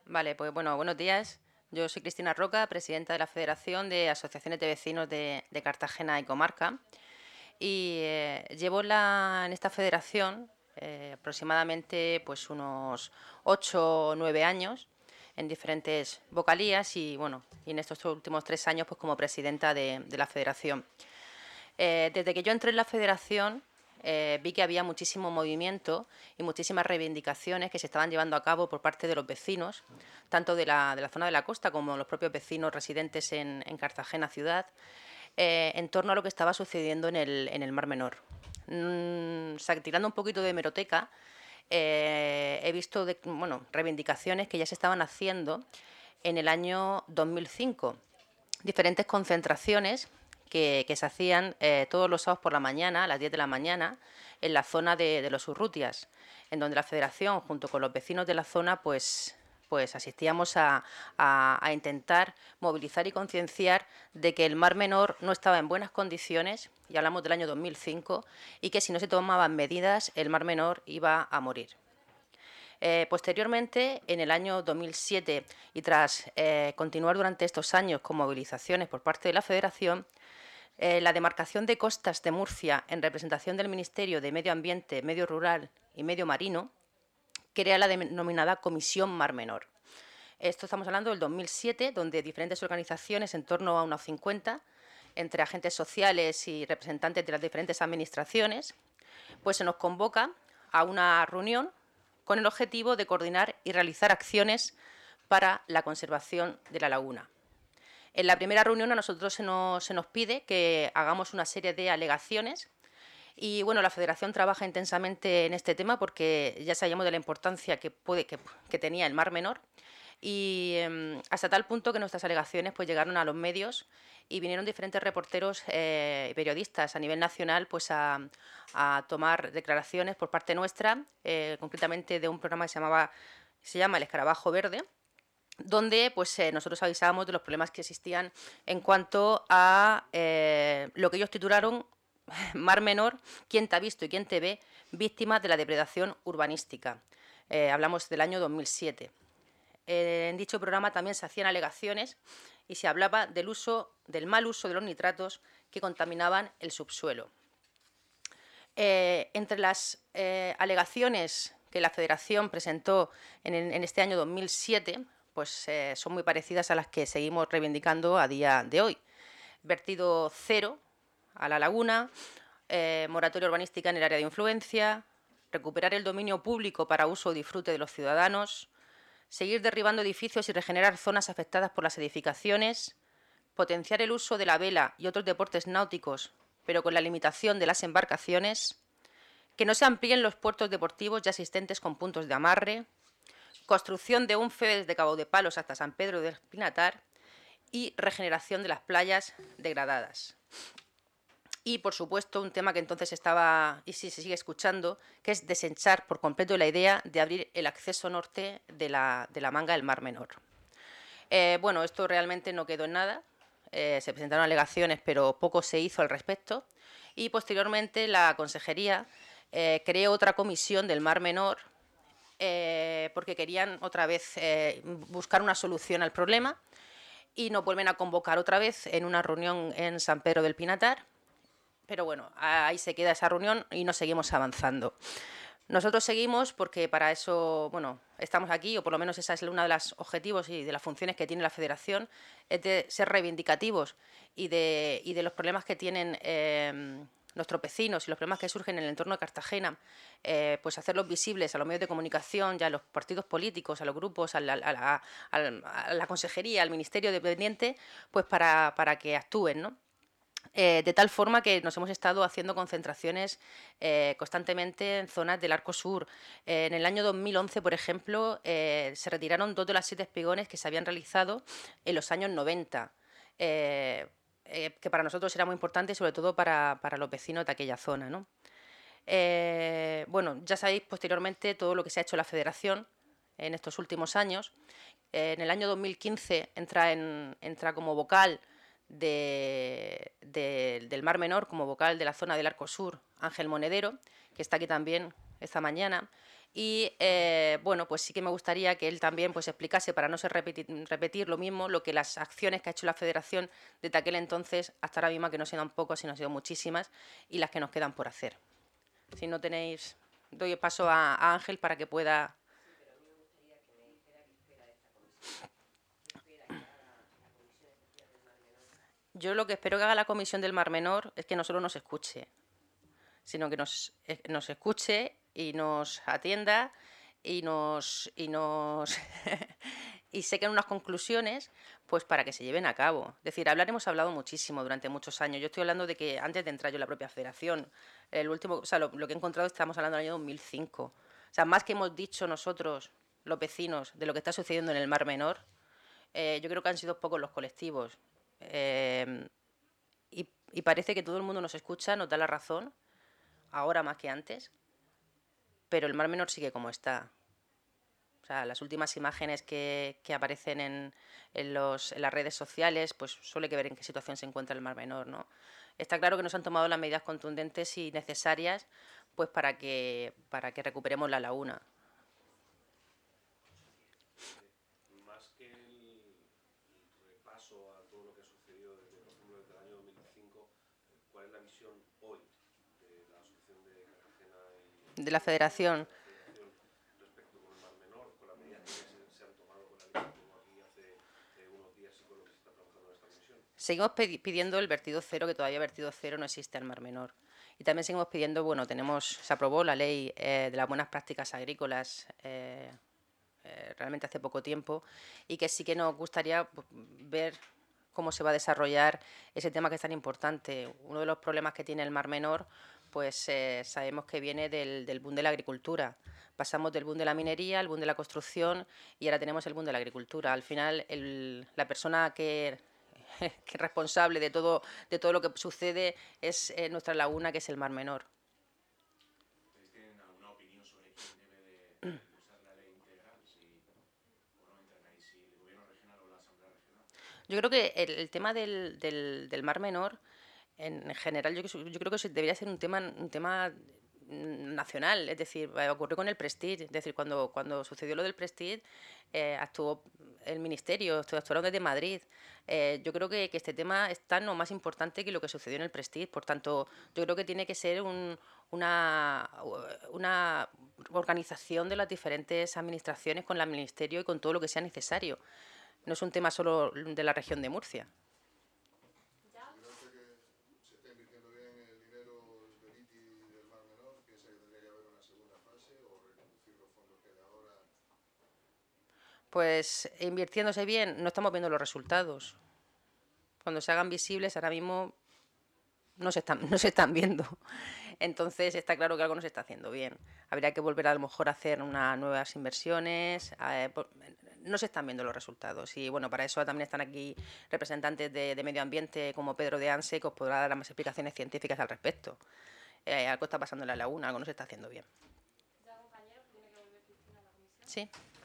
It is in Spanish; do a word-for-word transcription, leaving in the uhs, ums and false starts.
Vale, pues bueno, buenos días. Yo soy Cristina Roca, presidenta de la Federación de Asociaciones de Vecinos de, de Cartagena y Comarca. Y eh, llevo la, en esta federación eh, aproximadamente pues unos ocho o nueve años en diferentes vocalías y bueno, y en estos últimos tres años pues como presidenta de, de la federación. Eh, desde que yo entré en la federación eh, vi que había muchísimo movimiento y muchísimas reivindicaciones que se estaban llevando a cabo por parte de los vecinos, tanto de la, de la zona de la costa como los propios vecinos residentes en, en Cartagena ciudad, eh, en torno a lo que estaba sucediendo en el, en el Mar Menor. Mm, o sea, tirando un poquito de hemeroteca, eh, he visto de, bueno, reivindicaciones que ya se estaban haciendo en el año dos mil cinco, diferentes concentraciones que, que se hacían eh, todos los sábados por la mañana, a las diez de la mañana, en la zona de, de los Urrutias, en donde la Federación, junto con los vecinos de la zona, pues, pues asistíamos a, a, a intentar movilizar y concienciar de que el Mar Menor no estaba en buenas condiciones, y hablamos del año dos mil cinco, y que si no se tomaban medidas, el Mar Menor iba a morir. Eh, posteriormente, en el año dos mil siete, y tras eh, continuar durante estos años con movilizaciones por parte de la Federación, eh, la demarcación de costas de Murcia, en representación del Ministerio de Medio Ambiente, Medio Rural y Medio Marino, crea la denominada Comisión Mar Menor. Esto estamos hablando del dos mil siete, donde diferentes organizaciones, en torno a unos cincuenta, entre agentes sociales y representantes de las diferentes administraciones, pues se nos convoca a una reunión con el objetivo de coordinar y realizar acciones para la conservación de la laguna. En la primera reunión a nosotros se nos, se nos pide que hagamos una serie de alegaciones y bueno, la Federación trabaja intensamente en este tema porque ya sabíamos de la importancia que, puede, que, que tenía el Mar Menor y eh, hasta tal punto que nuestras alegaciones pues, llegaron a los medios y vinieron diferentes reporteros y eh, periodistas a nivel nacional pues, a, a tomar declaraciones por parte nuestra, eh, concretamente de un programa que se, llamaba, se llama El Escarabajo Verde, donde pues, eh, nosotros avisábamos de los problemas que existían en cuanto a eh, lo que ellos titularon Mar Menor, ¿quién te ha visto y quién te ve? Víctimas de la depredación urbanística. Eh, hablamos del año dos mil siete. Eh, en dicho programa también se hacían alegaciones y se hablaba del, uso, del mal uso de los nitratos que contaminaban el subsuelo. Eh, entre las eh, alegaciones que la Federación presentó en, en este año dos mil siete, pues eh, son muy parecidas a las que seguimos reivindicando a día de hoy. Vertido cero a la laguna, eh, moratoria urbanística en el área de influencia, recuperar el dominio público para uso o disfrute de los ciudadanos, seguir derribando edificios y regenerar zonas afectadas por las edificaciones, potenciar el uso de la vela y otros deportes náuticos, pero con la limitación de las embarcaciones, que no se amplíen los puertos deportivos ya existentes con puntos de amarre, construcción de un F E desde Cabo de Palos hasta San Pedro del Pinatar y regeneración de las playas degradadas. Y, por supuesto, un tema que entonces estaba, y sí se sigue escuchando, que es desechar por completo la idea de abrir el acceso norte de la, de la manga del Mar Menor. Eh, bueno, esto realmente no quedó en nada. Eh, se presentaron alegaciones, pero poco se hizo al respecto. Y, posteriormente, la Consejería eh, creó otra comisión del Mar Menor eh, porque querían otra vez eh, buscar una solución al problema y nos vuelven a convocar otra vez en una reunión en San Pedro del Pinatar. Pero bueno, ahí se queda esa reunión y no seguimos avanzando. Nosotros seguimos porque para eso, bueno, estamos aquí, o por lo menos esa es uno de los objetivos y de las funciones que tiene la Federación, es de ser reivindicativos y de, y de los problemas que tienen eh, nuestros vecinos y los problemas que surgen en el entorno de Cartagena, eh, pues hacerlos visibles a los medios de comunicación, ya a los partidos políticos, a los grupos, a la, a la, a la consejería, al ministerio dependiente, pues para, para que actúen, ¿no? Eh, de tal forma que nos hemos estado haciendo concentraciones eh, constantemente en zonas del Arco Sur. Eh, en el año dos mil once, por ejemplo, eh, se retiraron dos de los siete espigones que se habían realizado en los años noventa, eh, eh, que para nosotros era muy importante, sobre todo para, para los vecinos de aquella zona, ¿no? Eh, bueno, ya sabéis posteriormente todo lo que se ha hecho en la Federación en estos últimos años. Eh, en el año dos mil quince entra, en, entra como vocal de, de, del Mar Menor, como vocal de la zona del Arco Sur, Ángel Monedero, que está aquí también esta mañana. Y eh, bueno, pues sí que me gustaría que él también pues explicase, para no ser repetir, repetir lo mismo, lo que las acciones que ha hecho la Federación desde aquel entonces hasta ahora mismo, que no han sido pocas, sino han sido muchísimas, y las que nos quedan por hacer. Si no tenéis, doy el paso a, a Ángel para que pueda. Yo lo que espero que haga la Comisión del Mar Menor es que no solo nos escuche, sino que nos, eh, nos escuche y nos atienda y nos y nos y saquen unas conclusiones pues para que se lleven a cabo. Es decir, hablar hemos hablado muchísimo durante muchos años. Yo estoy hablando de que antes de entrar yo en la propia federación, el último, o sea, lo, lo que he encontrado, estamos hablando del año dos mil cinco. O sea, más que hemos dicho nosotros, los vecinos, de lo que está sucediendo en el Mar Menor, eh, yo creo que han sido pocos los colectivos. Eh, y, y parece que todo el mundo nos escucha, nos da la razón, ahora más que antes, pero el Mar Menor sigue como está. O sea, las últimas imágenes que, que aparecen en, en, los, en las redes sociales, pues suele que ver en qué situación se encuentra el Mar Menor, ¿no? Está claro que nos han tomado las medidas contundentes y necesarias pues para que, para que recuperemos la laguna. Más que el, el repaso a todo lo que ha sucedido desde, por ejemplo, desde el año dos mil cinco, ¿cuál es la visión hoy de la Asociación de Cartagena y De la Federación. respecto con el Mar Menor, con las medidas que se, se han tomado con la ley que tuvo aquí hace eh, unos días y con lo que se está trabajando en esta comisión? Seguimos pidiendo el vertido cero, que todavía vertido cero no existe en el Mar Menor. Y también seguimos pidiendo, bueno, tenemos, se aprobó la ley eh, de las buenas prácticas agrícolas eh, eh, realmente hace poco tiempo, y que sí que nos gustaría pues, ver cómo se va a desarrollar ese tema que es tan importante. Uno de los problemas que tiene el Mar Menor, pues eh, sabemos que viene del, del boom de la agricultura. Pasamos del boom de la minería al boom de la construcción y ahora tenemos el boom de la agricultura. Al final, el, la persona que que es responsable de todo, de todo lo que sucede es eh, nuestra laguna, que es el Mar Menor. ¿Ustedes tienen alguna opinión sobre quién debe de impulsar la ley integral? Si, o no entran ahí, si el gobierno regional o la asamblea regional. Yo creo que el, el tema del, del, del Mar Menor, en general, yo, yo creo que debería ser un tema, un tema nacional, es decir, ocurrió con el Prestige, es decir, cuando, cuando sucedió lo del Prestige, eh, actuó el Ministerio, actuaron desde Madrid. Eh, yo creo que, que este tema es tan o más importante que lo que sucedió en el Prestige, por tanto, yo creo que tiene que ser un, una, una organización de las diferentes administraciones con el Ministerio y con todo lo que sea necesario. No es un tema solo de la región de Murcia. Pues invirtiéndose bien, no estamos viendo los resultados. Cuando se hagan visibles, ahora mismo no se están, no se están viendo. Entonces está claro que algo no se está haciendo bien. Habría que volver a lo mejor a hacer unas nuevas inversiones. Eh, no se están viendo los resultados. Y bueno, para eso también están aquí representantes de, de medio ambiente como Pedro de Anse, que os podrá dar más explicaciones científicas al respecto. Eh, algo está pasando en la laguna, algo no se está haciendo bien. ¿Sí?